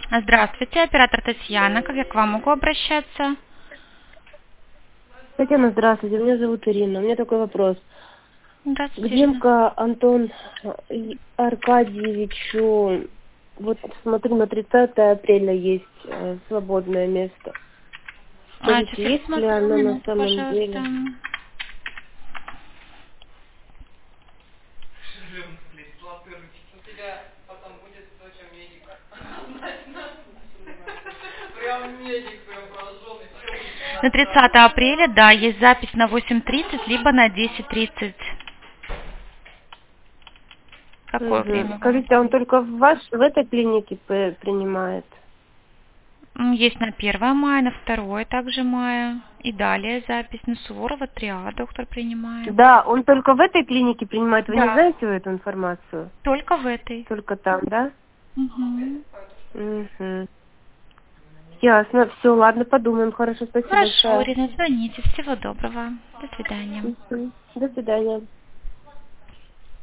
Здравствуйте, оператор Татьяна. Как я к вам могу обращаться? Татьяна, здравствуйте, меня зовут Ирина. У меня такой вопрос. Здравствуйте, Ирина. Гдемко Антон Аркадьевичу, вот смотрю, на 30 апреля есть свободное место. Сейчас Скажите, я есть ли посмотрю, оно на минуту, самом пожалуйста. деле? На 30 апреля, да, есть запись на 8:30, либо на 10:30. Какое Угу. время вам Скажите, а он удобно? только в этой клинике принимает? Есть на 1 мая, на 2 также мая. И далее запись на Суворова 3А доктор принимает. Да, он только в этой клинике принимает. Вы не Да, знаете эту информацию? только в этой. Только там, да? Мгм. Угу. Ясно. Все, ладно, подумаем. Хорошо, спасибо Хорошо, большое. Ирина, звоните. Всего доброго. До свидания. Мгм. До свидания.